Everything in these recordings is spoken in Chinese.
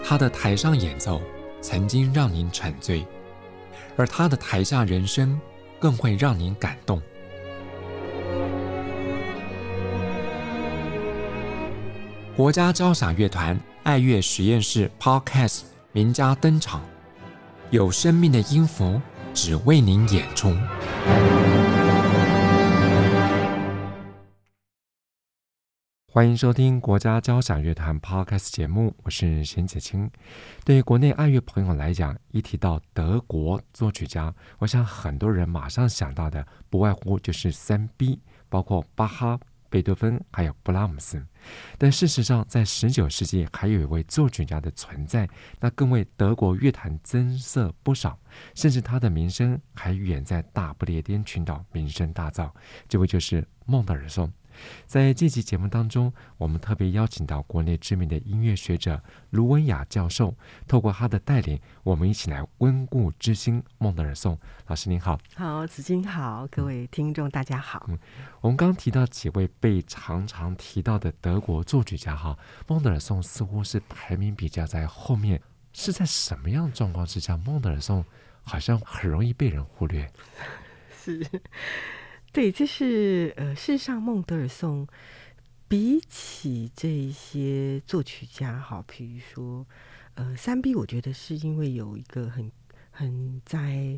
他的台上演奏曾经让您沉醉，而他的台下人生更会让您感动。国家交响乐团爱乐实验室 Podcast 名家登场，有生命的音符只为您演出。欢迎收听国家交响乐团 Podcast 节目，我是沈子清。对于国内爱乐朋友来讲，一提到德国作曲家，我想很多人马上想到的不外乎就是3B， 包括巴哈、贝多芬还有布拉姆斯。但事实上在19世纪还有一位作曲家的存在，那更为德国乐坛增色不少，甚至他的名声还远在大不列颠群岛名声大噪。这位就是孟德尔松。在这期节目当中，我们特别邀请到国内知名的音乐学者卢文雅教授，透过他的带领，我们一起来温故知新孟德尔松。老师您好。 好，子金好，各位听众大家好。 我们刚提到几位被常常提到的德国作曲家哈，孟德尔松似乎是排名比较在后面，是在什么样的状况之下，孟德尔松好像很容易被人忽略？ 是，对，就是事实上孟德尔松比起这些作曲家哈，比如说3B， 我觉得是因为有一个很在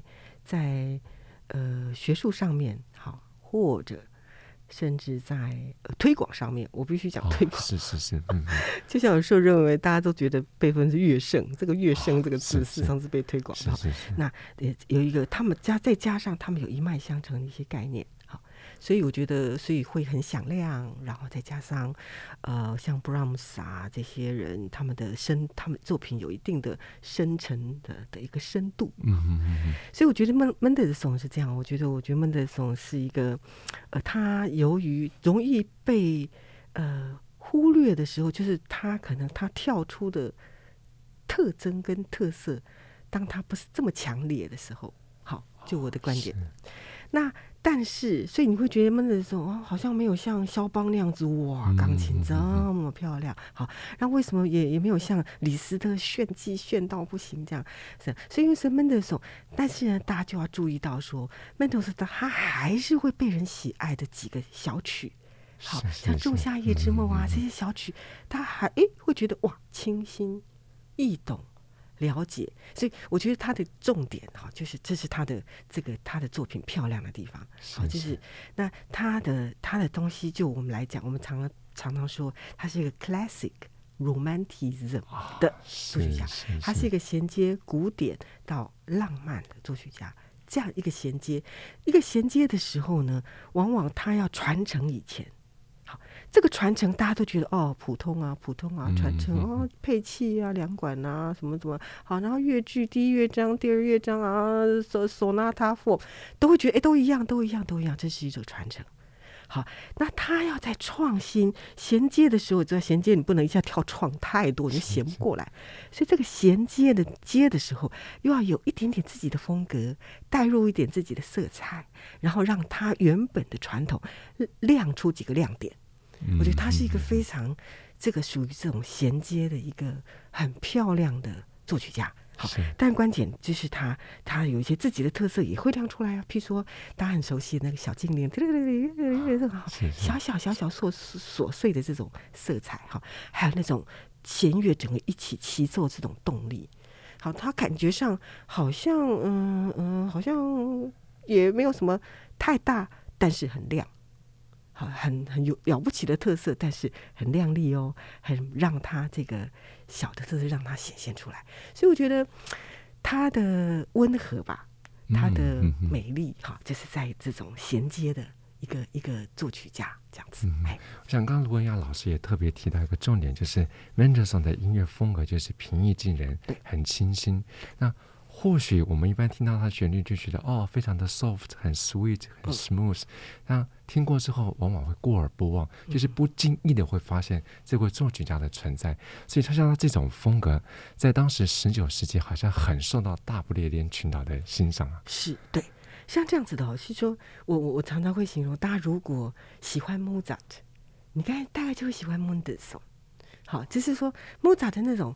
学术上面好，或者甚至在推广上面，我必须讲推广。 是， 就像有时候认为大家都觉得贝多芬是乐圣，这个乐圣这个字事实上是被推广的。那有一个他们再加上他们有一脉相承的一些概念，好，所以我觉得所以会很响亮，然后再加上像布拉姆斯啊这些人，他们作品有一定的深沉的一个深度。所以我觉得孟德尔松是这样，我觉得孟德尔松是一个他由于容易被忽略的时候，就是他可能他跳出的特征跟特色，当他不是这么强烈的时候，好，就我的观点。那但是，所以你会觉得孟德尔松好像没有像肖邦那样子，哇，钢琴这么漂亮。好，那为什么也没有像李斯特炫技炫到不行这样？所以因为是孟德尔松，但是呢，大家就要注意到说，孟德尔松他还是会被人喜爱的几个小曲。好像《仲夏夜之梦》啊，这些小曲，他还会觉得哇，清新易懂了解，所以我觉得他的重点哈，就是这是他的作品漂亮的地方。好，就是那他的东西，就我们来讲，我们常常说，他是一个 classic romanticism 的作曲家，他是一个衔接古典到浪漫的作曲家。这样一个衔接的时候呢，往往他要传承以前。好，这个传承大家都觉得普通啊，传承配器啊，两管啊，什么好，然后乐句第一乐章、第二乐章啊，sonata form 都会觉得都一样，这是一种传承。好，那他要在创新衔接的时候，知道衔接你不能一下跳创太多，你就衔不过来。所以这个衔接的时候，又要有一点点自己的风格，带入一点自己的色彩，然后让他原本的传统亮出几个亮点。我觉得他是一个非常这个属于这种衔接的一个很漂亮的作曲家。好，但关键就是他有一些自己的特色也会亮出来啊。譬如说大家很熟悉的那个小精灵，小琐碎的这种色彩哈，还有那种弦乐整个一起齐奏这种动力。好，他感觉上好像好像也没有什么太大，但是很亮。很有了不起的特色，但是很亮丽哦，很让它这个小的特色让它显现出来。所以我觉得它的温和吧，它的美丽就是在这种衔接的一个作曲家这样子。 我想刚刚卢文雅老师也特别提到一个重点，就是门德尔松的音乐风格就是平易近人，很清新。那或许我们一般听到它的旋律就觉得非常的 soft 很 sweet 很 smooth，那听过之后往往会过耳不忘，就是不经意的会发现这位作曲家的存在。所以他像他这种风格在当时19世纪好像很受到大不列颠群岛的欣赏啊。 是，对，像这样子的是说我常常会形容大家如果喜欢 Mozart， 你大概就会喜欢孟德尔松。好，就是说 Mozart 的那种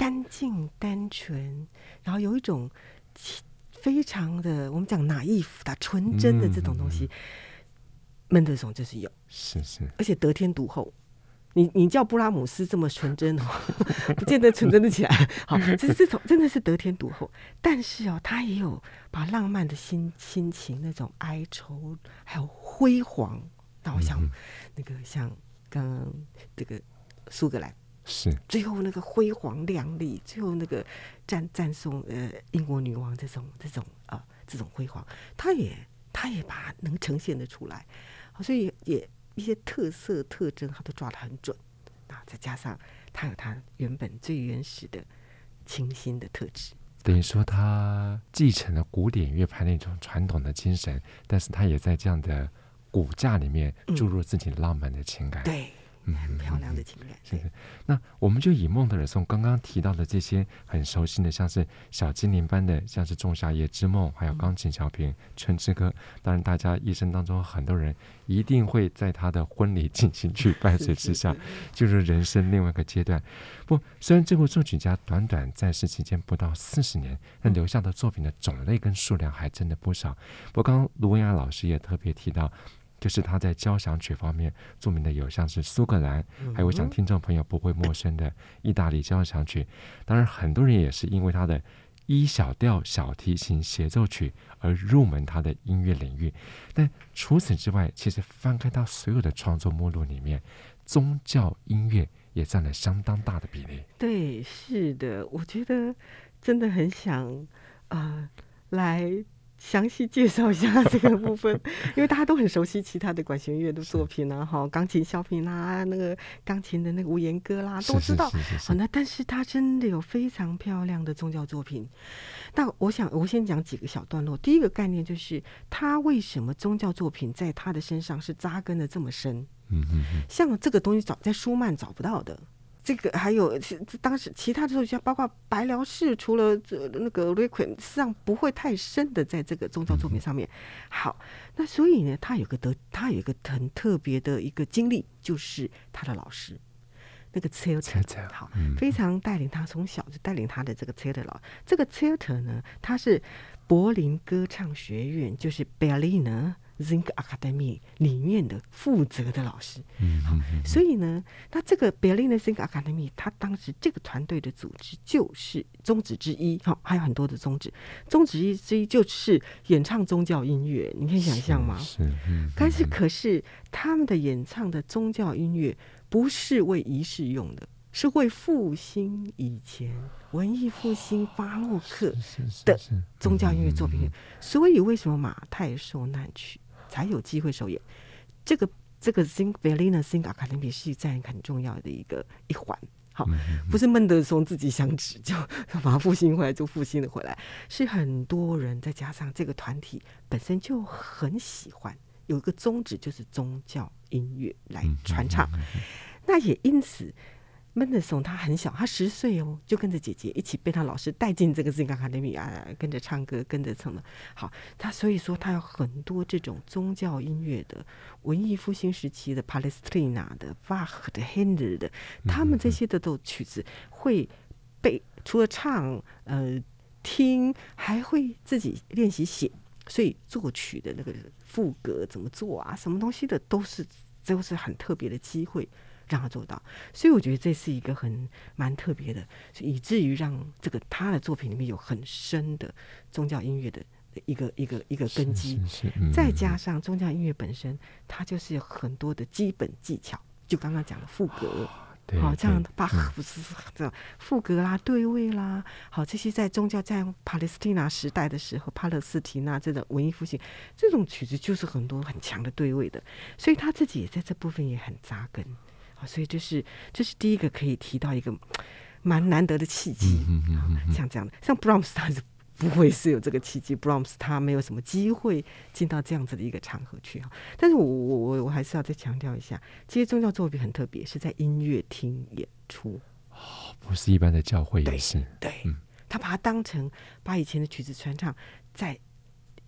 干净单纯，然后有一种非常的我们讲naïve的纯真的这种东西，门德松就是有， 是， 而且得天独厚。你叫布拉姆斯这么纯真不见得纯真得起来。好，这种真的是得天独厚。但是他也有把浪漫的心情、那种哀愁，还有辉煌。那我想，那个像刚刚这个苏格兰， 是最后那个辉煌亮丽，最后那个赞颂英国女王这种辉煌，他也把它能呈现得出来。所以也一些特色特征他都抓得很准，再加上他有他原本最原始的清新的特质， 等于说他继承了古典乐派那种传统的精神，但是他也在这样的骨架里面注入自己浪漫的情感。 对，很漂亮的情感。 是。那我们就以孟德尔松刚刚提到的这些很熟悉的，像是小精灵般的，像是仲夏夜之梦，还有钢琴小品春之歌，当然大家一生当中很多人一定会在他的婚礼进行去伴随之下，就是人生另外一个阶段。不，虽然这位作曲家短短在世期间不到40年，但留下的作品的种类跟数量还真的不少。不过刚刚卢文雅老师也特别提到，就是他在交响曲方面著名的有像是苏格兰，还有我想听众朋友不会陌生的意大利交响曲。当然很多人也是因为他的E小调小提琴协奏曲而入门他的音乐领域。但除此之外，其实翻开他所有的创作目录里面，宗教音乐也占了相当大的比例。 对，是的，我觉得真的很想来详细介绍一下这个部分，因为大家都很熟悉其他的管弦乐的作品啊，钢琴小品啦，那个钢琴的那个无言歌啦，都知道。那但是他真的有非常漂亮的宗教作品。那我先讲几个小段落。第一个概念就是他为什么宗教作品在他的身上是扎根的这么深。像这个东西在舒曼找不到的。这个还有当时其他的作曲家，包括白辽士，除了那个 Requiem， 实际上不会太深的在这个宗教作品上面。好，那所以呢，他有一个很特别的一个经历，就是他的老师那个 Zelter， 好，非常带领他，从小就带领他的这个 Zelter 这个 Zelter 呢，他是柏林歌唱学院，就是 Berliner Singakademie 里面的负责的老师。所以呢，那这个 Berliner Singakademie 他当时这个团队的组织就是宗旨之一，还有很多的宗旨之一就是演唱宗教音乐，你可以想象吗？可是他们的演唱的宗教音乐不是为仪式用的，是为复兴以前文艺复兴巴洛克的宗教音乐作品。所以为什么马太受难曲才有机会首演？这个Berliner Singakademie 是在很重要的一环。好，不是孟德松自己想指就把它复兴回来就复兴了回来，是很多人再加上这个团体本身就很喜欢，有一个宗旨就是宗教音乐来传唱。那也因此孟德松他很小，他10岁就跟着姐姐一起被他老师带进这个 Singakademie 跟着唱歌，跟着唱的。好，所以说他有很多这种宗教音乐的文艺复兴时期的 Palestrina 的 Bach 的 Handel 的，他们这些的都曲子会被除了唱听，还会自己练习写，所以作曲的那个副歌怎么做啊，什么东西的都是很特别的机会让他做到。所以我觉得这是一个蛮特别的，以至于让这个他的作品里面有很深的宗教音乐的一个根基。再加上宗教音乐本身它就是有很多的基本技巧，就刚刚讲的副歌，好，这样巴赫不是这样副歌啦、对位啦，好，这些在宗教在巴勒斯蒂纳时代的时候，巴勒斯提纳这种文艺复兴这种曲子就是很多很强的对位的，所以他自己也在这部分也很扎根。所以这是第一个可以提到一个蛮难得的契机。像这样的，像 Brahms 他是不会是有这个契机， Brahms 他没有什么机会进到这样子的一个场合去。但是我还是要再强调一下，这些宗教作品很特别，是在音乐厅演出， 不是一般的教会也是。 对，他把它当成把以前的曲子传唱在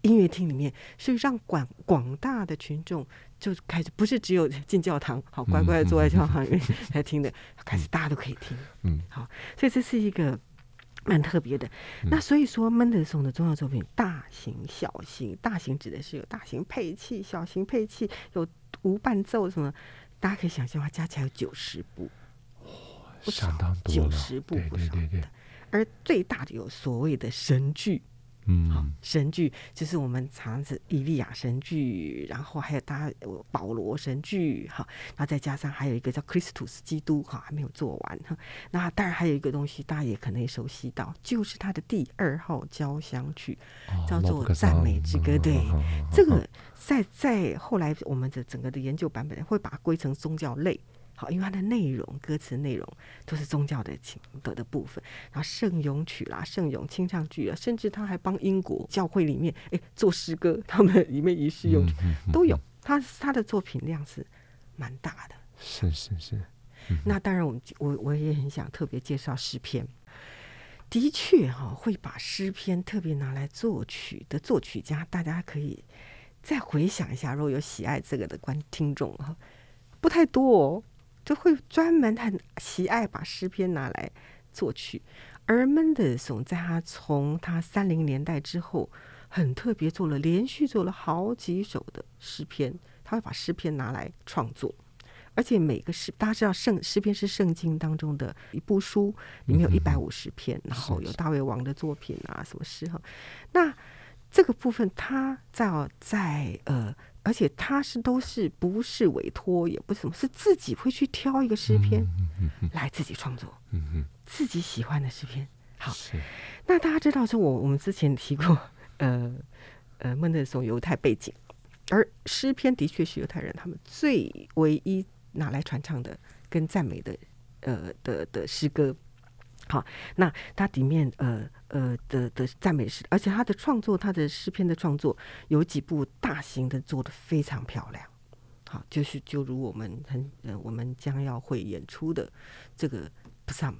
音乐厅里面，是让广大的群众就开始，不是只有进教堂，好乖乖的坐在教堂里面来听的，开始大家都可以听。好，所以这是一个蛮特别的。那所以说门德尔松的重要作品，大型、小型，大型指的是有大型配器、小型配器，有无伴奏什么，大家可以想象，它加起来有90部， 相当多了 ，90部不少对。 而最大的有所谓的神剧。好，神剧就是我们常是以利亚神剧，然后还有保罗神剧，好，那再加上还有一个叫克里斯图斯基督，好，还没有做完。那当然还有一个东西大家也可能也熟悉到，就是他的第2号交响曲，叫做赞美之歌。对，这个在后来我们的整个的研究版本会把它归成宗教类。好，因为它的内容，歌词内容都是宗教的部分，然后圣咏曲啦、圣咏清唱剧啊，甚至他还帮英国教会里面做诗歌，他们里面仪式用都有。他的作品量是蛮大的。 是。 那当然我也很想特别介绍诗篇。的确会把诗篇特别拿来作曲的作曲家，大家可以再回想一下，如果有喜爱这个的听众不太多哦，就会专门很喜爱把诗篇拿来作曲。而门德尔松在从他30年代之后，很特别连续做了好几首的诗篇，他会把诗篇拿来创作。而且每个大家知道诗篇是圣经当中的一部书，里面有150篇，然后有大卫王的作品啊，什么诗。那这个部分他而且他都是不是委托，也不是什么，是自己会去挑一个诗篇来自己创作，自己喜欢的诗篇。好，那大家知道说我们之前提过门德尔松犹太背景，而诗篇的确是犹太人他们唯一拿来传唱的跟赞美的诗歌。好，那它里面的赞美诗，而且他的诗篇的创作有几部大型的做得非常漂亮。好，就如我们将要会演出的这个 Psalm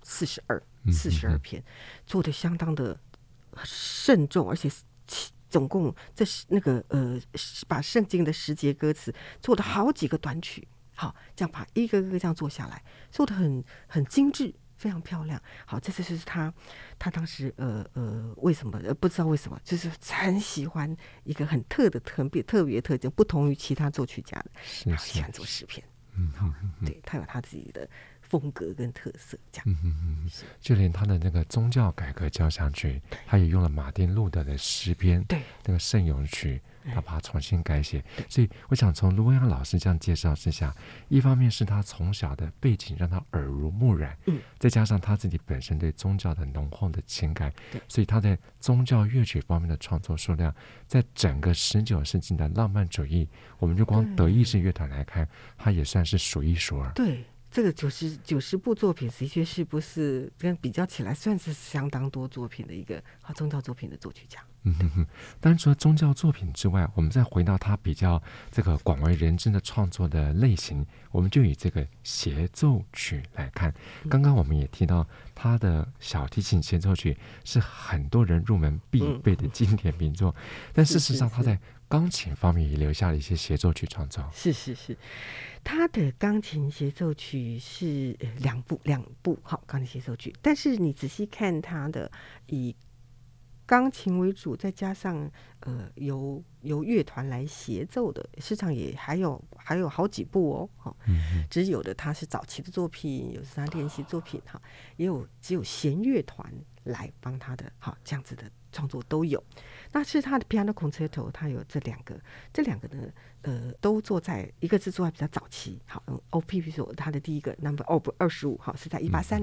42篇，做得相当的慎重，而且总共这是把圣经的10节歌词做了好几个短曲，好，这样把一个个这样做下来，做得很精致。非常漂亮。好，这就是他当时为什么不知道为什么，就是很喜欢一个很特别特征，不同于其他作曲家的，他喜欢做诗篇。对，他有他自己的风格跟特色，这样。 就连他的那个宗教改革交响曲，他也用了马丁路德的诗篇， 对， 那个圣咏曲，他把它重新改写。所以我想从卢文扬老师这样介绍之下，一方面是他从小的背景让他耳濡目染，再加上他自己本身对宗教的浓厚的情感，所以他在宗教乐曲方面的创作数量，在整个19世纪的浪漫主义，我们就光德意志乐团来看，他也算是数一数二。 对，这个90部作品的确是不是跟比较起来算是相当多作品的一个宗教作品的作曲家。 当然除了宗教作品之外，我们再回到他比较这个广为人知的创作的类型，我们就以这个协奏曲来看。刚刚我们也提到他的小提琴协奏曲是很多人入门必备的经典名作，但事实上他在钢琴方面也留下了一些协奏曲创作。 是，他的钢琴协奏曲是两部好钢琴协奏曲，但是你仔细看他的以钢琴为主，再加上由乐团来协奏的，市场也还有好几部哦。只有的他是早期的作品，有是他练习作品哈，只有弦乐团来帮他的这样子的创作都有。那是他的 Piano Concerto， 他有这两个呢，都做在一个是做在比较早期，好，OP 比如说他的第一个 Number 25，好是在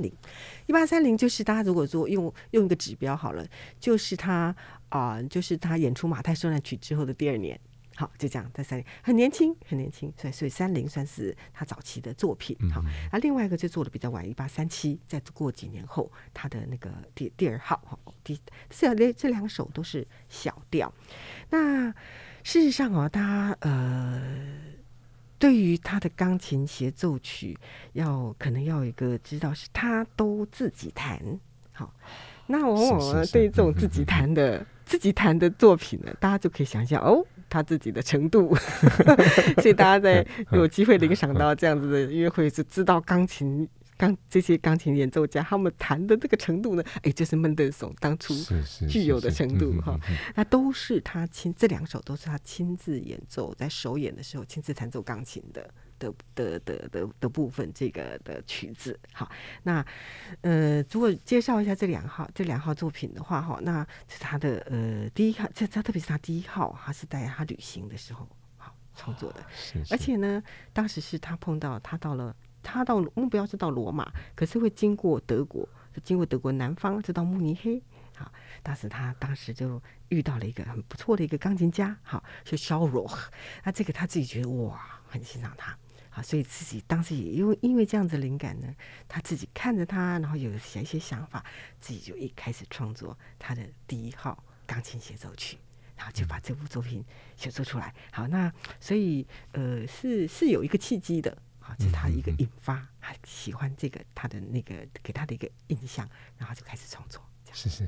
1830，就是大家如果说用一个指标好了，就是他演出马太受难曲之后的第2年。好，就这样，在30很年轻，所以30算是他早期的作品。好，另外一个就做的比较晚，1837，再过几年后，他的那个第2号，这2首都是小调。那事实上他对于他的钢琴协奏曲，可能要有一个知道是他都自己弹。好，那往往对这种自己弹的自己弹的作品呢，大家就可以想象哦，他自己的程度。所以大家在有机会领赏到这样子的音乐会，就知道这些钢琴演奏家他们弹的这个程度呢，就是门德松当初具有的程度哈。那都是他这2首都是他亲自演奏，在首演的时候亲自弹奏钢琴的部分，这个的曲子。好，那如果介绍一下这两号作品的话哈，那是他的第一号，特别是他第一号，他是在他旅行的时候好创作的，而且呢，当时是他到目标是到罗马，可是会经过德国，南方，就到慕尼黑。好，他当时就遇到了一个很不错的一个钢琴家，好，是肖罗。那这个他自己觉得哇，很欣赏他。好，所以自己当时也因为这样子灵感呢，他自己看着他，然后有一些想法，自己就一开始创作他的第1号钢琴协奏曲，然后就把这部作品写作出来。好，那所以是有一个契机的。好，这是他一个引发，他喜欢这个他的那个给他的一个印象，然后就开始创作。 是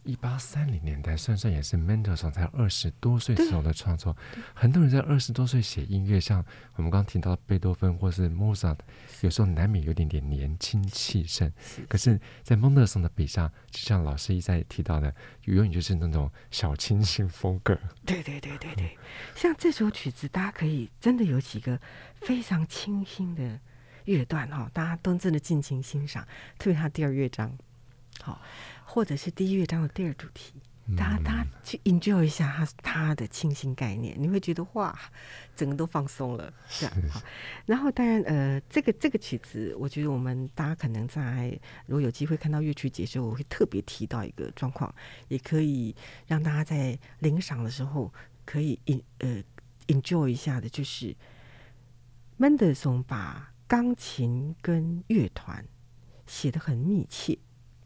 1830年代，算也是 Mendelssohn 才20多岁时候的创作。很多人在20多岁写音乐，像我们刚刚提到贝多芬或是 Mozart， 有时候难免有点年轻气盛。可是在 Mendelssohn 的笔下，就像老师一再提到的，永远就是那种小清新风格。 对，像这首曲子，大家可以真的有几个非常清新的乐段哈，大家都真的尽情欣赏。特别他第2乐章，好，或者是第1乐章的第2主题，大家去 enjoy 一下他的清新概念，你会觉得哇，整个都放松了，这样好。然后当然这个曲子，我觉得我们大家可能如果有机会看到乐曲解说，我会特别提到一个状况，也可以让大家在领赏的时候可以enjoy 一下的，就是门德松把钢琴跟乐团写得很密切。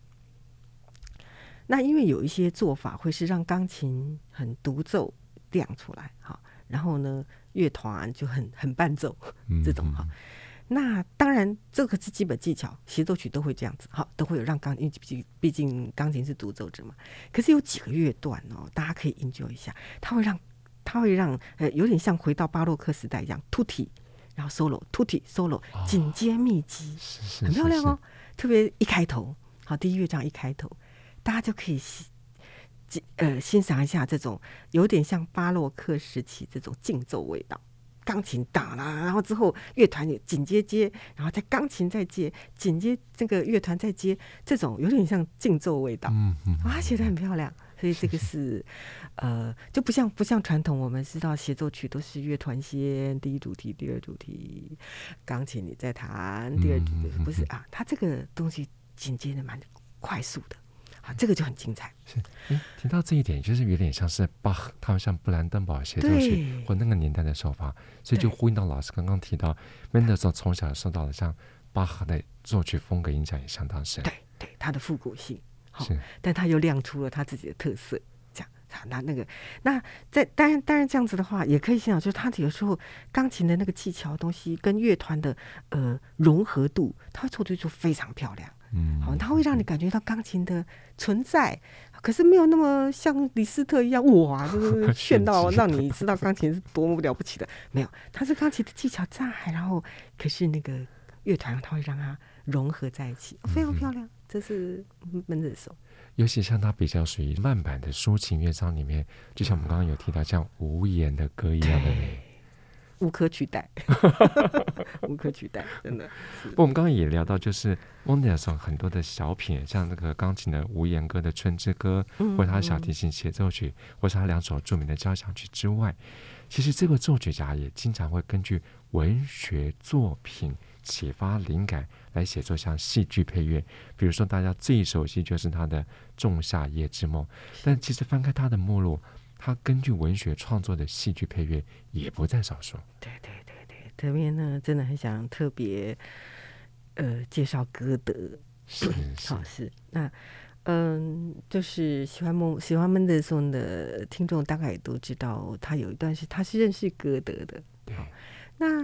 那因为有一些做法会是让钢琴很独奏亮出来，好，然后呢乐团就很伴奏这种哈。那当然这个是基本技巧，协奏曲都会这样子，好，都会有让因为毕竟钢琴是独奏者嘛。可是有几个乐段哦，大家可以 enjoy 一下，它会让有点像回到巴洛克时代一样，tutti， 然后 solo，tutti solo， 紧接密集，很漂亮哦。特别一开头，好，第1乐章一开头，大家就可以欣赏一下这种有点像巴洛克时期这种竞奏味道。钢琴打啦，然后之后乐团也紧接，然后再钢琴再接，紧接这个乐团再接，这种有点像竞奏味道。写得很漂亮。所以这个是就不像传统我们知道协奏曲都是乐团先，第1主题第2主题，钢琴你再弹第2主题，不是啊，它这个东西紧接着蛮快速的。这个就很精彩。 提到这一点，就是有点像是巴赫，他们像布兰登堡协奏曲或那个年代的手法，所以就呼应到老师刚刚提到，门德松从小受到了像巴赫的作曲风格影响也相当深。 对，他的复古性，但他又亮出了他自己的特色。这样，当然这样子的话，也可以欣赏，就是他有时候钢琴的那个技巧的东西跟乐团的融合度，他会做出非常漂亮。它会让你感觉到钢琴的存在，可是没有那么像李斯特一样哇，就是炫到让你知道钢琴是多么了不起的。没有，它是钢琴的技巧在，然后可是那个乐团它会让它融合在一起，非常漂亮。这是门德松。 尤其像它比较属于慢板的抒情乐章里面，就像我们刚刚有提到像无言的歌一样的美。 无可取代无可取代，真的是。 我们刚刚也聊到，就是蒙德松很多的小品，像那个钢琴的无言歌的春之歌，或者他小提琴协奏曲，或是他2首著名的交响曲之外，其实这个作曲家也经常会根据文学作品启发灵感来写作像戏剧配乐。比如说大家最熟悉就是他的《仲夏夜之梦》，但其实翻开他的目录，他根据文学创作的戏剧配乐也不在少数。 对，这边呢真的很想特别介绍歌德。是那就是喜欢门德松的听众大概也都知道，他有一段他是认识歌德的。那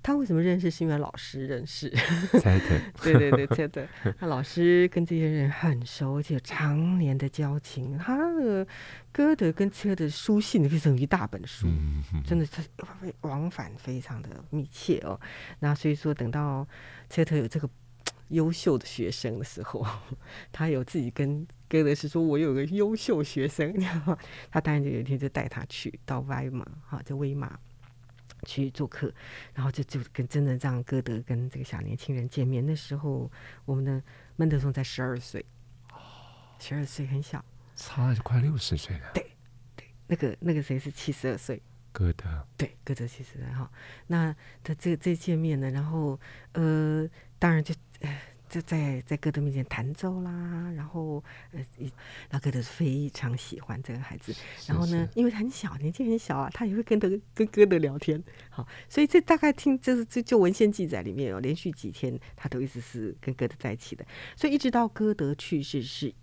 他为什么认识？是因为老师认识。 对对对，猜的。那老师跟这些人很熟，而且有常年的交情。他的歌德跟车的书信可以成一大本书，真的是往返非常的密切哦。那所以说，等到车特有这个优秀的学生的时候，他有自己跟歌德是说，我有个优秀学生，他当然就有一天就带他去到威马，就威马去做客，然后就跟真的让歌德跟这个小年轻人见面。那时候我们的门德松才12岁，12岁很小， 差了就快60岁了。 对对，那个谁是72岁， 歌德， 对，歌德72岁哈。那他这见面呢，然后当然就在歌德面前弹奏啦，然后那歌德非常喜欢这个孩子，然后呢，因为他很小，年纪很小啊，他也会跟歌德聊天，好，所以这大概就文献记载里面连续几天他都一直是跟歌德在一起的，所以一直到歌德去世是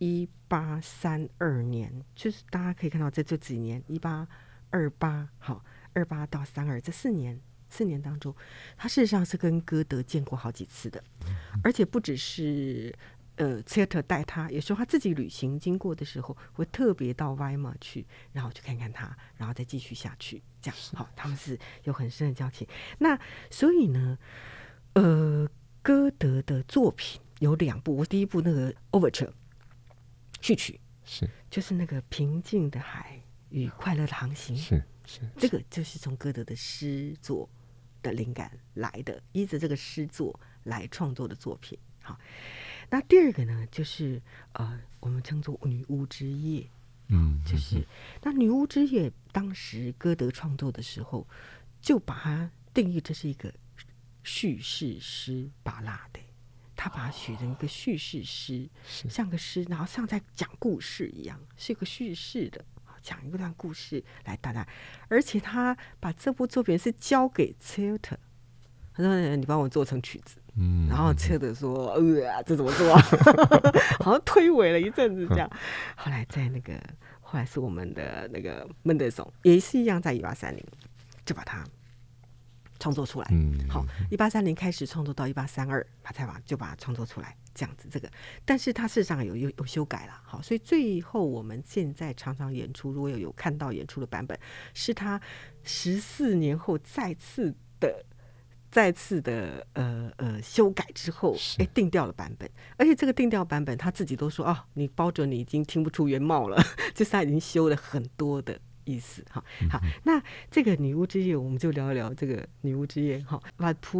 1832年，就是大家可以看到这几年1828好28到32这4年当中，他事实上是跟歌德见过好几次的，而且不只是切特带他，有时候他自己旅行经过的时候，会特别到威马去，然后去看看他，然后再继续下去，这样好，他们是有很深的交情。那所以呢，歌德的作品有2部，我第一部那个 Overture 序曲是就是那个平静的海与快乐的航行， 是这个就是从歌德的诗作的灵感来的，依着这个诗作来创作的作品。好，那第二个呢，就是我们称作女巫之夜，就是那女巫之夜，当时歌德创作的时候，就把它定义这是一个叙事诗巴拉的，他把它写成一个叙事诗，像个诗，然后像在讲故事一样，是一个叙事的。讲一段故事来大家，而且他把这部作品是交给切特，他说你帮我做成曲子，然后切特说这怎么做啊？好像推诿了一阵子这样。后来是我们的那个门德松也是一样，在1830就把它创作出来。好，1830开始创作到1832，就把它创作出来。这样子，这个，但是它事实上有修改了，好，所以最后我们现在常常演出，如果有看到演出的版本，是他14年后再次的修改之后，定调了版本，而且这个定调版本他自己都说你包准你已经听不出原貌了，就是他已经修了很多的意思。好，那这个女巫之夜，我们就聊一聊这个女巫之夜。哈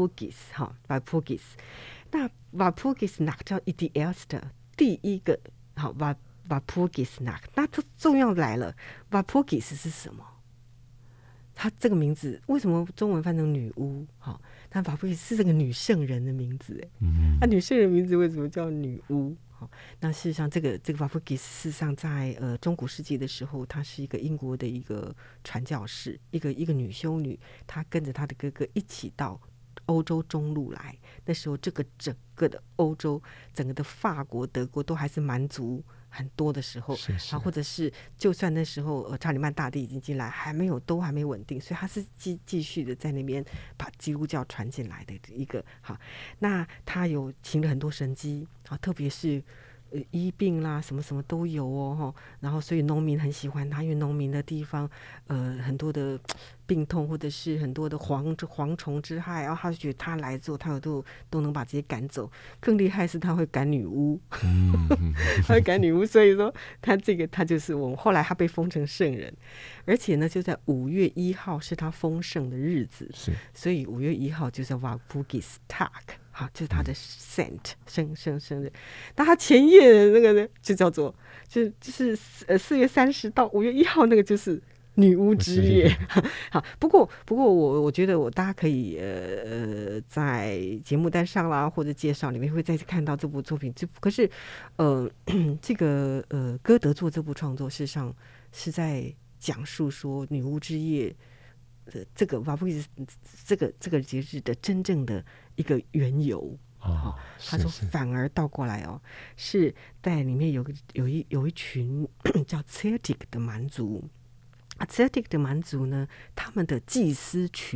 ，Walpurgis， 那 Walpurgis Nacht 叫 Idealste 第一个，好 Walpurgis Nacht， 那这重要来了 ，Walpurgis 是什么？它这个名字为什么中文翻成女巫？好，但Walpurgis是这个女圣人的名字，那女圣人名字为什么叫女巫？好，那事实上这个Walpurgis事实上在中古世纪的时候，她是一个英国的一个传教士，一个女修女，她跟着她的哥哥一起到欧洲中路来。那时候这个整个的欧洲，整个的法国、德国都还是蛮族很多的时候，或者是就算那时候查理曼大帝已经进来，都还没稳定，所以他是继续的在那边把基督教传进来的一个。好，那他有行了很多神迹，特别是医病啦，什么什么都有哦，然后所以农民很喜欢他，因为农民的地方很多的病痛或者是很多的蝗虫之害，然后他就觉得他来做，他都能把这些赶走。更厉害是他会赶女巫，他会赶女巫，所以说他就是我们后来他被封成圣人，而且呢就在5月1号是他封圣的日子，所以5月1号就叫 Walpurgistag。好，就是他的 saint 生日。那他前夜的那个呢，就叫做就是4月30到5月1号那个就是女巫之夜。好，不过我觉得大家可以在节目单上啦或者介绍里面会再看到这部作品。可是这个歌德做这部创作，事实上是在讲述说女巫之夜。这个这个节日的真正的一个缘由。他说反而倒过来是在里面有一群叫 Celtic 的蛮族。Celtic 的蛮族呢，他们的祭司群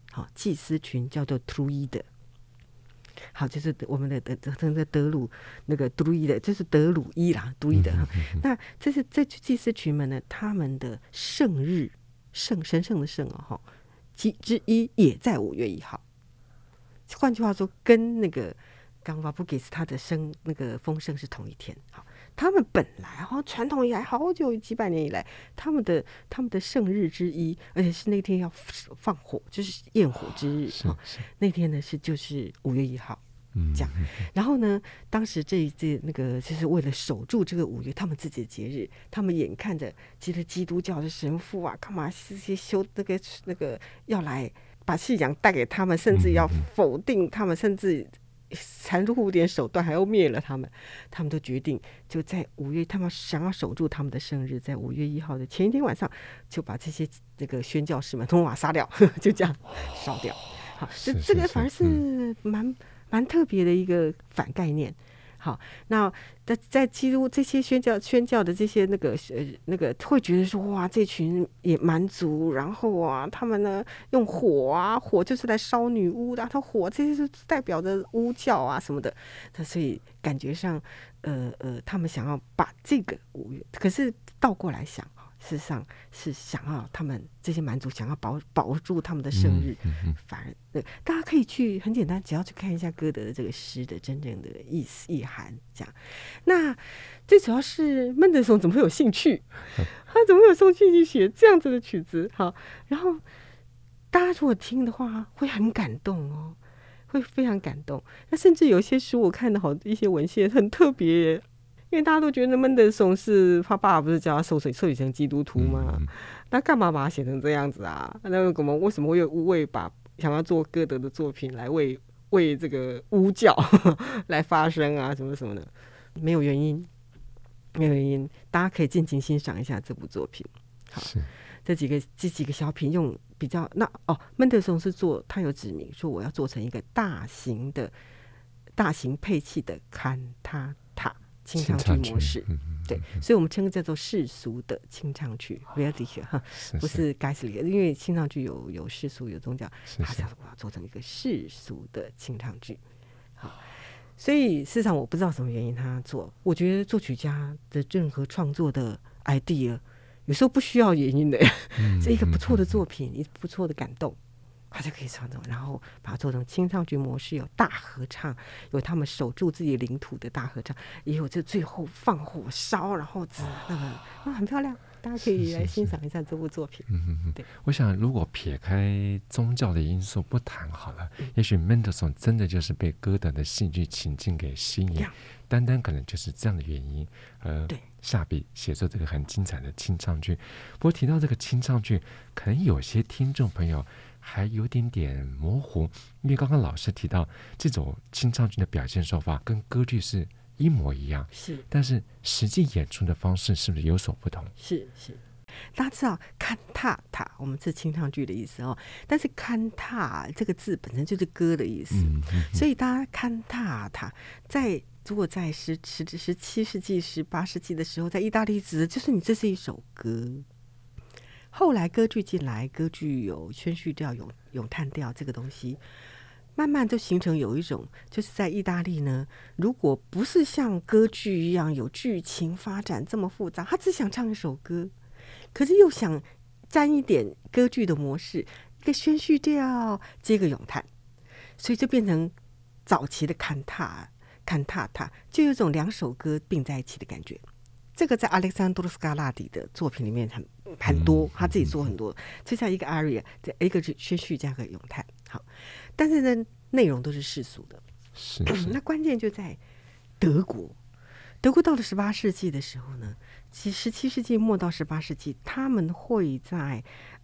好，祭司群叫做 Druid。好，就是我们的德鲁那个Druid，就是德鲁伊啦，Druid。那这祭司群们呢，他们的圣日神圣的圣哦，之一也在5月1号。换句话说，跟那个冈巴布给斯他的那个丰盛是同一天。好，他们本来传统以来好久几百年以来，他们的圣日之一，而且是那天要放火，就是焰火之日。那天呢就是5月1号。这样，然后呢，当时那个就是为了守住这个5月他们自己的节日，他们眼看着基督教的神父啊，干嘛这些修那个要来把信仰带给他们，甚至要否定他们，甚至残酷点手段还要灭了他们，他们都决定就在5月，他们想要守住他们的生日，在5月1号的前一天晚上，就把这些这个宣教士们通通杀掉，就这样烧掉。好，这个反而是蛮特别的一个反概念。好，那在基督这些宣教的这些那个会觉得说，哇，这群也蛮族，然后啊，他们呢用火就是来烧女巫的，他火这些是代表着巫教啊什么的，所以感觉上他们想要把这个5月，可是倒过来想，事实上是想要他们这些蛮族想要保住他们的生日，反而大家可以去很简单，只要去看一下歌德的这个诗的真正的意涵。这样，那最主要是门德松怎么会有兴趣？他怎么会有兴趣去写这样子的曲子？好，然后大家如果听的话，会很感动哦，会非常感动。那甚至有些书我看的一些文献很特别，因为大家都觉得门德松是他爸爸不是叫他受洗成基督徒吗？那干嘛把他写成这样子啊？那为什么会为把想要做歌德的作品来为这个巫教来发声啊，什么什么的？没有原因，大家可以尽情欣赏一下这部作品。好，这几个小品用比较门德松是他有指明说我要做成一个大型配器的坎塔塔清唱剧模式。对，所以我们称叫做世俗的清唱剧 Weltliche 不是 Geistliche， 因为清唱剧有世俗有宗教，他想我要做成一个世俗的清唱剧。好，所以事实上我不知道什么原因他做，我觉得作曲家的任何创作的 idea 有时候不需要原因的，是一个不错的作品，一个不错的感动，他就可以创作，然后把它做成清唱剧模式，有大合唱，有他们守住自己领土的大合唱，也有这最后放火烧，然后很漂亮，大家可以来欣赏一下这部作品。对， 我想如果撇开宗教的因素不谈好了，也许门德松真的就是被歌德的戏剧情境给吸引，单可能就是这样的原因，下笔写作这个很精彩的清唱剧。不过提到这个清唱剧，可能有些听众朋友还有点模糊，因为刚刚老师提到这种清唱剧的表现手法跟歌剧是一模一样，但是实际演出的方式是不是有所不同？ 是，大家知道勘塔塔，我们是清唱剧的意思但是勘塔这个字本身就是歌的意思，所以大家勘塔塔如果在17世纪、18世纪的时候，在意大利指的就是你这是一首歌。后来歌剧进来，歌剧有宣叙调、咏叹调这个东西，慢慢就形成有一种，就是在意大利呢，如果不是像歌剧一样有剧情发展这么复杂，他只想唱一首歌，可是又想沾一点歌剧的模式，一个宣叙调接个咏叹，所以就变成早期的坎塔塔，就有一种2首歌并在一起的感觉。这个在阿列桑多罗斯卡拉底的作品里面很多，他自己做很多，就像一个 aria， 一个宣叙加个咏叹。好，但是呢，内容都是世俗的。那关键就在德国到了18世纪的时候呢，其实17世纪末到18世纪，他们会在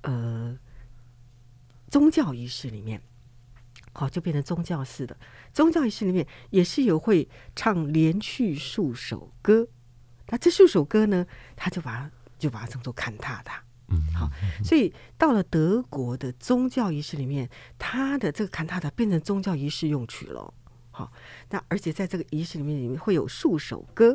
宗教仪式里面，就变成宗教式的宗教仪式里面也是有会唱连续数首歌。那这数首歌呢，他就把它称作坎塔塔。好，所以到了德国的宗教仪式里面，他的这个坎塔塔变成宗教仪式用曲了。好，那而且在这个仪式里面会有数首歌，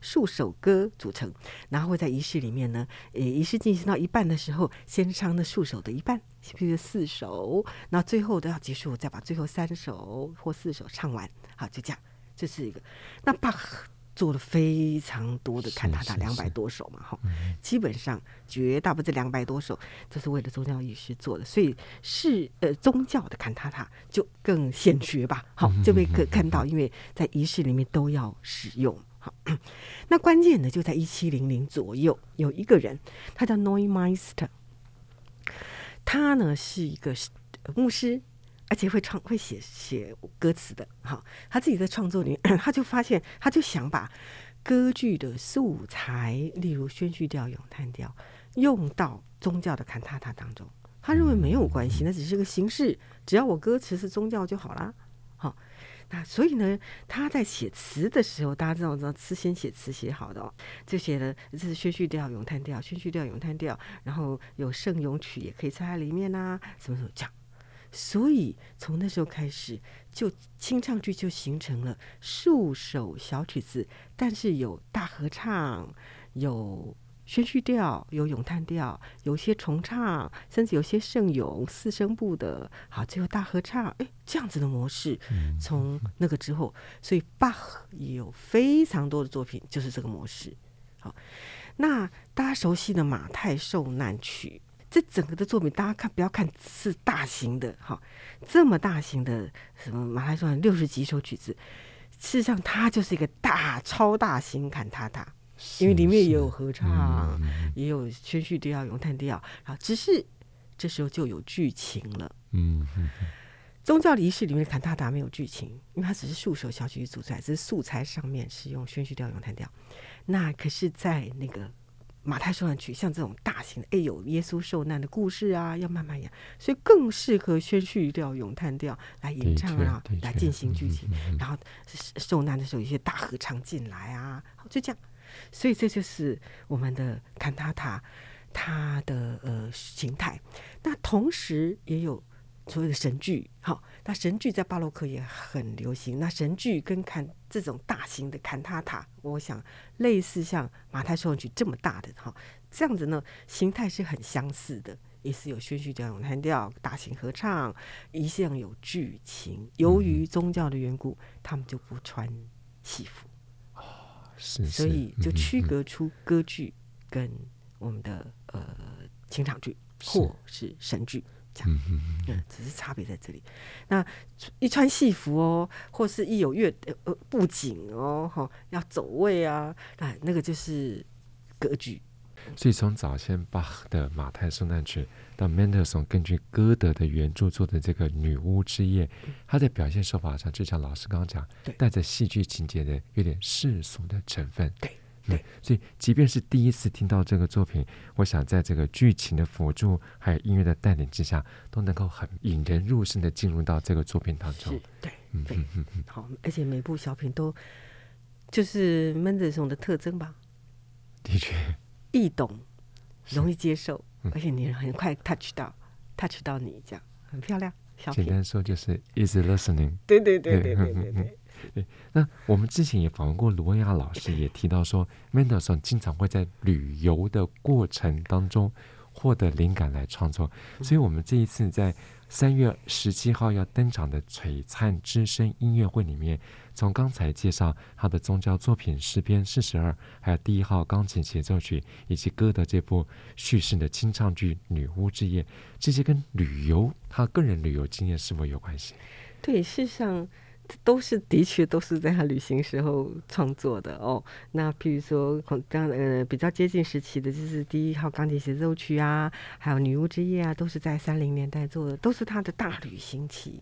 数首歌组成，然后会在仪式里面呢，仪式进行到一半的时候，先唱那数首的一半，比如4首，然后最后都要结束，再把最后3首或4首唱完，好，就这样，这是一个。那巴赫做了非常多的坎塔塔，200多首嘛，基本上绝大部分这200多首都是为了宗教仪式做的，所以是宗教的坎塔塔就更显学吧，好，就被看到，因为在仪式里面都要使用。好，那关键的就在1700左右，有一个人，他叫 Neumeister， 他呢是一个牧师。而且会写歌词的，好，他自己在创作里面，他就发现，他就想把歌剧的素材，例如宣叙调、咏叹调，用到宗教的坎塔塔当中。他认为没有关系，那只是个形式，只要我歌词是宗教就好啦。好，那所以呢，他在写词的时候，大家知道是先写词写好的哦，就写了这是宣叙调、咏叹调、宣叙调、咏叹调，然后有圣咏曲也可以插在里面啊，什么什么这样。所以从那时候开始，就清唱剧就形成了数首小曲子，但是有大合唱，有宣叙调，有咏叹调，有些重唱，甚至有些圣咏4声部的，好，最后大合唱，这样子的模式。从那个之后，所以巴赫也有非常多的作品就是这个模式。好，那大家熟悉的马太受难曲。这整个的作品，大家不要看是大型的，这么大型的什么马太受难60几首曲子，事实上它就是一个超大型坎塔塔，因为里面也有合唱，也有宣叙调、咏叹调，然后只是这时候就有剧情了。宗教仪式里面的坎塔塔没有剧情，因为它只是数首小曲子组出来，只是素材上面是用宣叙调、咏叹调。那可是在那个马太受难曲，像这种大型的，有耶稣受难的故事啊，要慢慢演，所以更适合宣叙调、咏叹调来演唱啊，来进行剧情。然后受难的时候，有些大合唱进来啊，就这样。所以这就是我们的坎塔塔它的形态。那同时也有所谓的神剧，那神剧在巴洛克也很流行。那神剧跟这种大型的坎塔塔，我想类似像马太受难曲这么大的这样子呢，形态是很相似的，也是有宣叙调、咏叹调、大型合唱，一向有剧情。由于宗教的缘故，他们就不穿戏服，所以就区隔出歌剧跟我们的清唱剧或是神剧。这样，只是差别在这里。那一穿戏服哦，或是一有布景哦，要走位啊，那个就是歌剧。 所以从早先巴赫的马太受难曲到 Mendelssohn 根据歌德的原著做的这个女巫之夜，他在表现手法上就像老师刚刚讲，带着戏剧情节的有点世俗的成分。对，所以即便是第一次听到这个作品，我想在这个剧情的辅助还有音乐的带领之下，都能够很引人入胜的进入到这个作品当中。 对，好，而且每部小品都就是门德松的特征吧。 的确， 易懂，容易接受，而且你很快 touch 到你，这样很漂亮。小品简单说就是 easy listening。 对。 对，那我们之前也访问过罗亚老师，也提到说 Mendelssohn 经常会在旅游的过程当中获得灵感来创作，所以我们这一次在3月17号要登场的璀璨之声音乐会里面，从刚才介绍他的宗教作品诗篇42，还有第1号钢琴协奏曲，以及歌德这部叙事的清唱剧《女巫之夜》，这些跟旅游他个人旅游经验是否有关系？ 对，事实上的确都是在他旅行时候创作的哦。那譬如说比较接近时期的就是第1号钢琴协奏曲啊，还有女巫之夜啊，都是在30年代做的，都是他的大旅行期。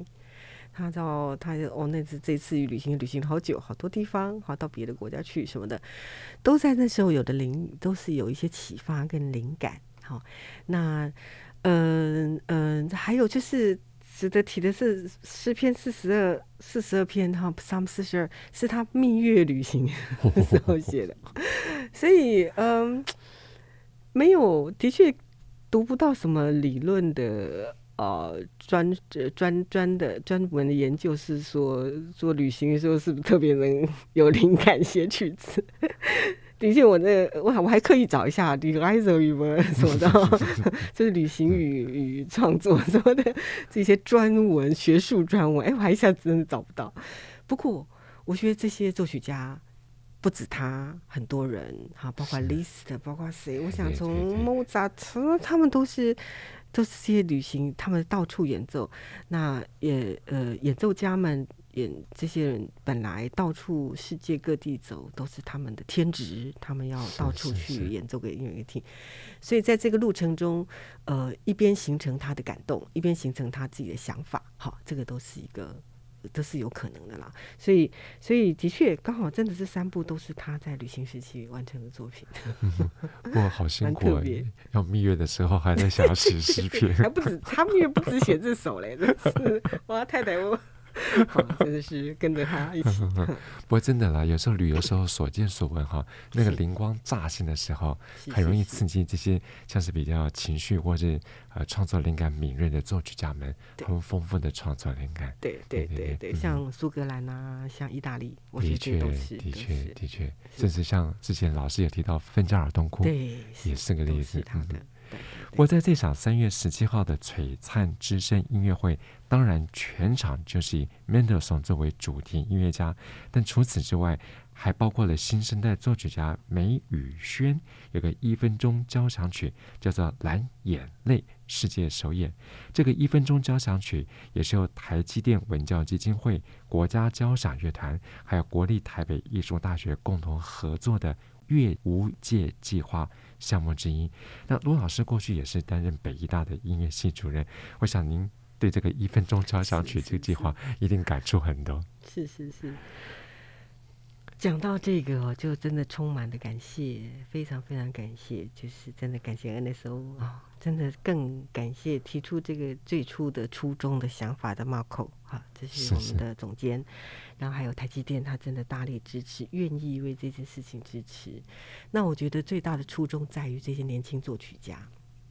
这次旅行了好久，好多地方，到别的国家去什么的，都在那时候都是有一些启发跟灵感。那还有就是值得提的是诗篇42篇Psalm 42是他蜜月旅行的时候写的，所以没有，的确读不到什么理论的专门的研究是说做旅行的时候是不是特别能有灵感写曲子。的确，我还刻意找一下 《The Reiser über》什么的，就是旅行与创作什么的这些专文、学术专文，我还一下子真的找不到。不过，我觉得这些作曲家不止他，很多人包括 Liszt， 包括谁，我想从莫扎特，他们都是这些旅行，他们到处演奏。那演奏家们这些人本来到处世界各地走，都是他们的天职，他们要到处去演奏给音乐听。所以在这个路程中，一边形成他的感动，一边形成他自己的想法，这个都是有可能的啦。所以的确刚好真的是3部都是他在旅行时期完成的作品。 不过好辛苦，要蜜月的时候还在想要写诗篇。 还不止，他蜜月不止写这首嘞，真是哇，太太我真的是跟着他一起。 不过真的啦，有时候旅游时候所见所闻那个灵光乍现的时候，很容易刺激这些像是比较情绪或是创作灵感敏锐的作曲家们，他们丰富的创作灵感。 对，像苏格兰啊，像意大利，我觉得都是的确，甚至像之前老师也提到芬加尔洞窟， 对， 也是个例子。 对。 我在这场3月17号的璀璨之声音乐会，当然全场就是以 Mendelssohn 作为主题音乐家，但除此之外还包括了新生代作曲家梅宇轩，有个1分钟交响曲叫做《蓝眼泪》世界首演。这个1分钟交响曲也是由台积电文教基金会、国家交响乐团还有国立台北艺术大学共同合作的乐无界计划项目之一。那罗老师过去也是担任北艺大的音乐系主任，我想您对这个1分钟交响曲这个计划一定感触很多。 是，讲到这个就真的充满了感谢，非常非常感谢，就是真的感谢 NSO 真的更感谢提出这个最初的初衷的想法的 Marco 这是我们的总监，然后还有台积电，他真的大力支持，愿意为这件事情支持。那我觉得最大的初衷在于这些年轻作曲家，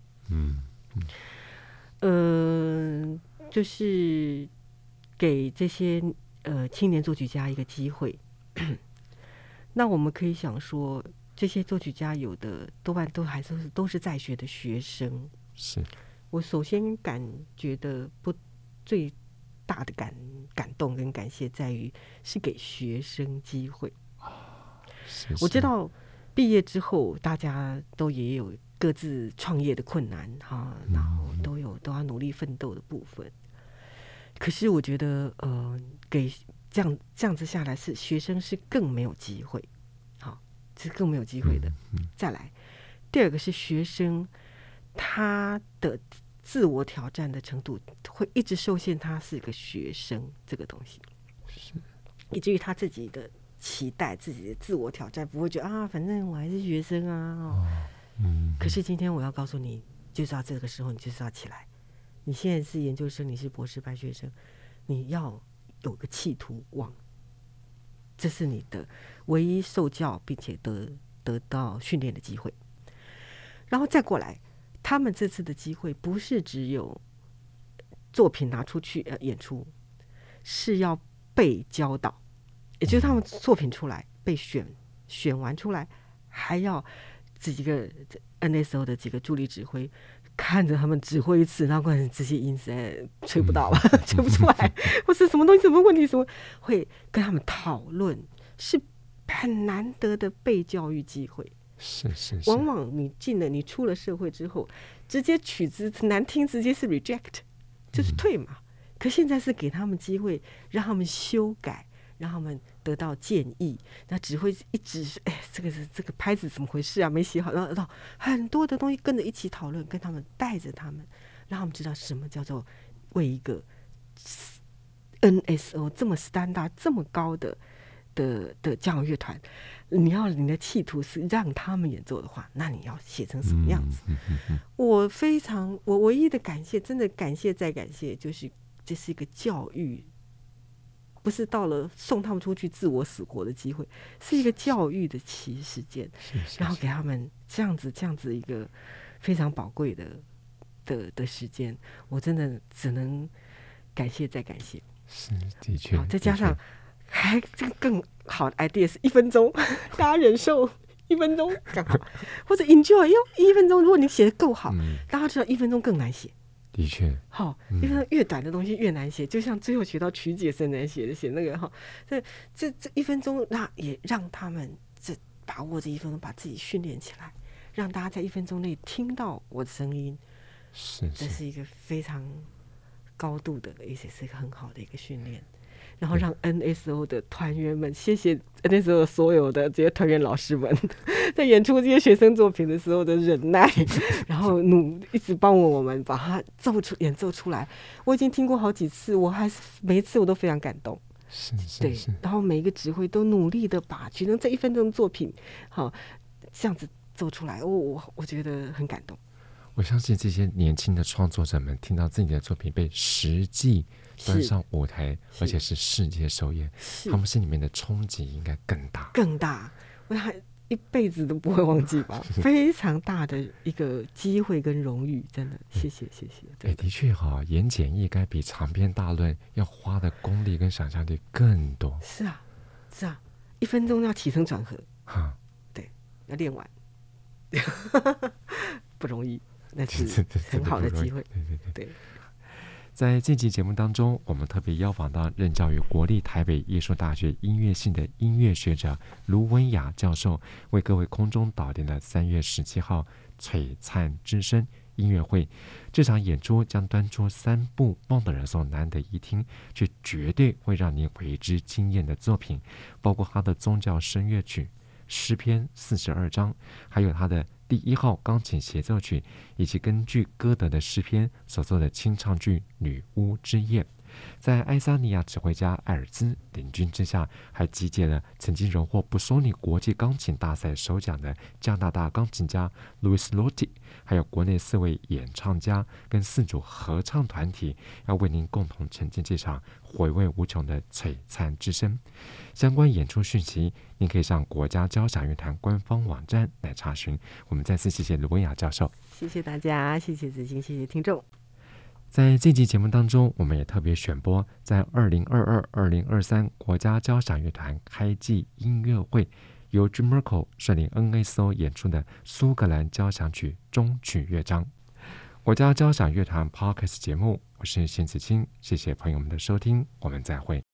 就是给这些青年作曲家一个机会。那我们可以想说，这些作曲家有的多半都是在学的学生。 是我首先感觉的最大的感动跟感谢在于是给学生机会。我知道毕业之后大家都也有各自创业的困难然后都要努力奋斗的部分。可是我觉得给这样子下来，是学生是更没有机会，是更没有机会的。再来，第二个是学生他的自我挑战的程度会一直受限，他是个学生这个东西，以至于他自己的期待、自己的自我挑战不会觉得反正我还是学生可是今天我要告诉你，就是要这个时候你就是要起来。你现在是研究生，你是博士班学生，你要有个企图望，这是你的唯一受教并且得到训练的机会。然后再过来，他们这次的机会不是只有作品拿出去演出，是要被教导，也就是他们作品出来被选完出来，还要几个 NSO 的几个助理指挥看着他们指挥一次，然后可能这些音实在吹不到吧，吹不出来，或是什么东西、什么问题，什么会跟他们讨论，是很难得的被教育机会。 是往往你出了社会之后，直接曲子难听，直接是 reject， 就是退嘛。可现在是给他们机会，让他们修改，让他们得到建议。那指挥一直这个拍子怎么回事啊？没写好，然后很多的东西跟着一起讨论，跟他们带着他们，让他们知道什么叫做为一个 NSO 这么 standard 这么高的交响乐团，你的企图是让他们演奏的话，那你要写成什么样子？我唯一的感谢，真的感谢再感谢，就是这是一个教育，不是到了送他们出去自我死活的机会，是一个教育的时间，然后给他们这样子一个非常宝贵的的时间，我真的只能感谢再感谢。 是，的确， 再加上还这个更好的 idea 是1分钟，大家忍受1分钟刚好，或者 enjoy 1分钟，如果你写的够好，大家知道1分钟更难写。 的确， 好，1分钟越短的东西越难写，就像最后学到曲解是难写那个哈，这1分钟，那也让他们把握这1分钟，把自己训练起来，让大家在1分钟内听到我的声音，这是一个非常高度的，而且是一个很好的一个训练。然后让 NSO 的团员们，谢谢 NSO 所有的这些团员老师们，在演出这些学生作品的时候的忍耐，然后一直帮我们把它演奏出来。我已经听过好几次，我还是每一次我都非常感动。对，然后每一个指挥都努力的把其中这1分钟的作品，好这样子奏出来，我觉得很感动。 我相信这些年轻的创作者们听到自己的作品被实际端上舞台，而且是世界首演，他们心里面的冲击应该更大，我想一辈子都不会忘记吧。非常大的一个机会跟荣誉，真的谢谢。的确言简意赅比长篇大论要花的功力跟想象力更多。 是啊，1分钟要起承转合，对，要练完不容易，那是很好的机会。对。 在这期节目当中，我们特别邀访到任教于国立台北艺术大学音乐系的音乐学者卢文雅教授，为各位空中导聆了3月17号璀璨之声音乐会。这场演出将端出3部梦的人所难得一听，却绝对会让您为之惊艳的作品，包括他的宗教声乐曲诗篇42章，还有他的第1号钢琴协奏曲，以及根据歌德的诗篇所做的清唱剧《女巫之夜》。在爱沙尼亚指挥家艾尔兹领军之下，还集结了曾经荣获布索尼国际钢琴大赛首奖的加拿大钢琴家 Louis Lotti， 还有国内4位演唱家跟4组合唱团体，要为您共同呈现这场回味无穷的璀璨之声。相关演出讯息您可以上国家交响乐团官方网站来查询。我们再次谢谢卢文雅教授。 谢谢大家，谢谢子金，谢谢听众。 在这期节目当中，我们也特别选播在2022-2023国家交响乐团开季音乐会，由 Jim Merkel 率领 NSO 演出的苏格兰交响曲终曲乐章。国家交响乐团 Podcast 节目，我是邢子清，谢谢朋友们的收听，我们再会。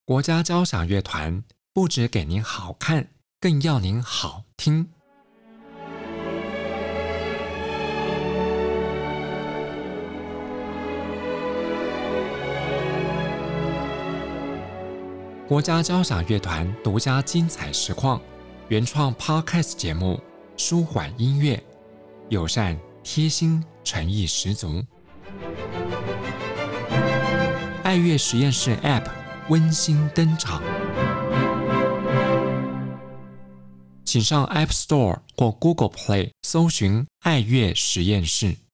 国家交响乐团不只给您好看，更要您好听。国家交响乐团独家精彩实况，原创 Podcast 节目，舒缓音乐，友善贴心，诚意十足。爱乐实验室 App 温馨登场，请上 App Store 或 Google Play 搜寻爱乐实验室。